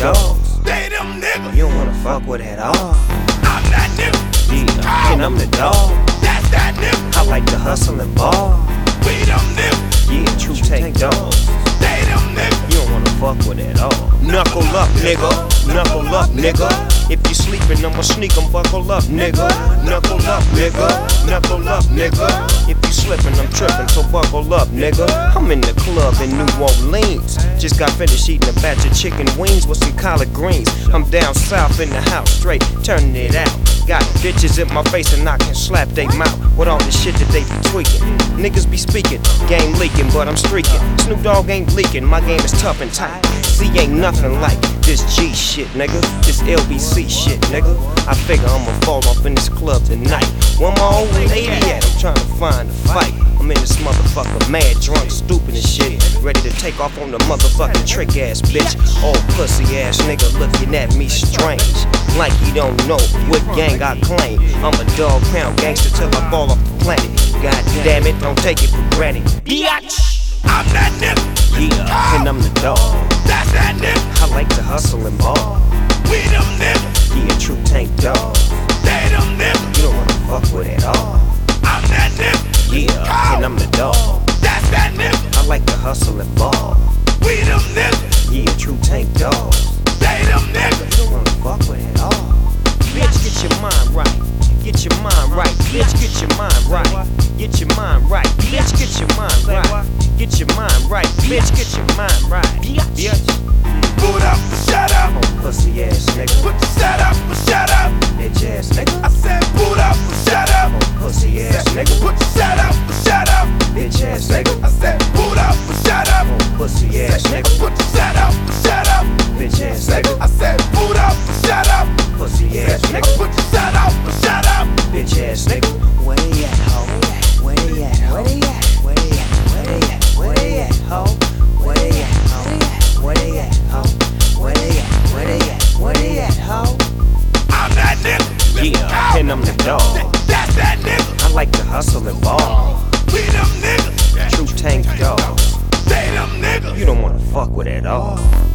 dogs. They them niggas You don't wanna fuck with at all. I'm that nigga. Yeah, and I'm the dog. That's that nigga. I like to hustle and ball. We them niggas. Yeah, true tank dogs. They them niggas. You don't wanna fuck with at all. Knuckle up, nigga. Knuckle up, nigga. If you sleepin', I'ma sneak 'em. Buckle up, nigga. Knuckle up, nigga. Knuckle up, nigga. If you slippin', I'm trippin', so buckle up, nigga. I'm in the club in New Orleans. Just got finished eating a batch of chicken wings with some collard greens. I'm down south in the house, straight turning it out. Got bitches in my face and I can slap they mouth with all the shit that they be tweaking. Niggas be speaking, game leaking, but I'm streaking. Snoop Dogg ain't leaking, my game is tough and tight. C ain't nothing like this G shit, nigga. This LBC shit, nigga. I figure I'ma fall off in this club tonight. Where my old lady at? I'm trying to find a fight. I'm in this motherfucker mad, drunk, stupid and shit. Ready to take off on the motherfucking trick ass bitch. Old pussy ass nigga looking at me strange, like he don't know what gang I claim. I'm a dog pound gangster till I fall off the planet. God damn it, don't take it for granted. Biatch! I'm that nigga. Yeah, and I'm the dog. That's that nigga. I like to hustle and ball. We them niggas. Yeah, true tank dog. They them niggas. You don't wanna fuck with at all. I'm that nigga. Yeah, and I'm the dog. That's that nigga. I like to hustle and ball. We them niggas. Yeah, true tank dog. They them niggas. You don't wanna fuck with at all. Bitch, get your mind right. Get your mind right. Bitch, get your mind right. Get your mind right. Bitch, get your mind right. Get your mind right. Bitch, get your mind right. Bitch. Boot up, shut up. Oh, pussy ass nigga. Put your shut up, shut up. Bitch ass nigga. I said boot up, shut up. Oh, pussy ass nigga. Put your shut up, shut up. Bitch ass nigga. I said boot up, shut up. Oh, pussy ass nigga. Put your shut up, shut up. Bitch ass nigga. I said boot up, shut up. Pussy ass nigga. Put your shut up, shut up. Bitch ass nigga. Where they at, ho? Where they at, ho? Where they at? Where they at? Where they at? Where they at, ho? Where they at, ho? Where they at, ho? Where they at? Where they at? Where they at, ho? I'm that nigga. Yeah, and I'm the dog. That's that nigga. I like to hustle and ball. We them niggas. True tank dog. They them niggas. You don't wanna fuck with at all.